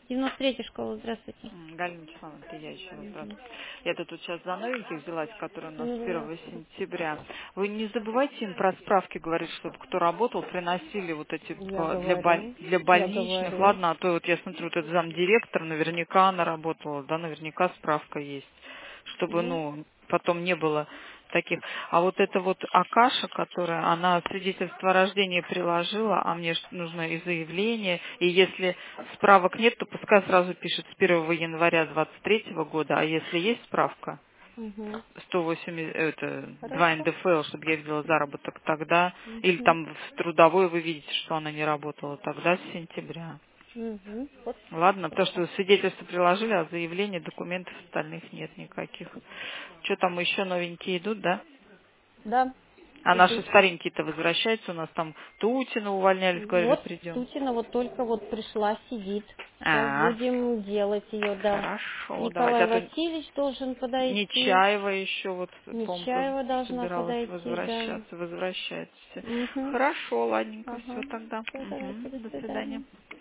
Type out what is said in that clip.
93-я школа, здравствуйте. Галина Вячеславовна, это я еще раз. Угу. Здравствуйте. Я тут сейчас за новеньких взялась, которые у нас с Ну, 1 сентября. Вы не забывайте им про справки говорить, чтобы кто работал, приносили вот эти для я больничных. говорю. Ладно, а то вот я смотрю, вот этот замдиректор, наверняка она работала, да, наверняка справка есть. Чтобы, Ну, ну, потом не было таких. А вот эта вот Акаша, которая, она свидетельство о рождении приложила, а мне ж нужно и заявление, и если справок нет, то пускай сразу пишет с 1 января 23 года, а если есть справка, угу. 180, это, 2 Хорошо. НДФЛ, чтобы я видела заработок тогда, или Угу. там в трудовой вы видите, что она не работала, тогда с сентября. Угу. Вот. Ладно, потому что свидетельство приложили, а заявления, документов остальных нет никаких. Что там еще новенькие идут, да? Да, А наши идут. старенькие-то возвращаются, у нас там Тутина увольнялись, говорили, Вот придем. Тутина вот только вот пришла, сидит. Сейчас А, будем делать ее, да. хорошо, давайте. Николай А то Васильевич должен подойти. Нечаева еще вот, по-моему, Нечаева должна собиралась подойти, да. возвращаться, возвращается. Угу. Хорошо, ладненько, все Ага. тогда. Все, давайте, Мгм, до до свидания. свидания.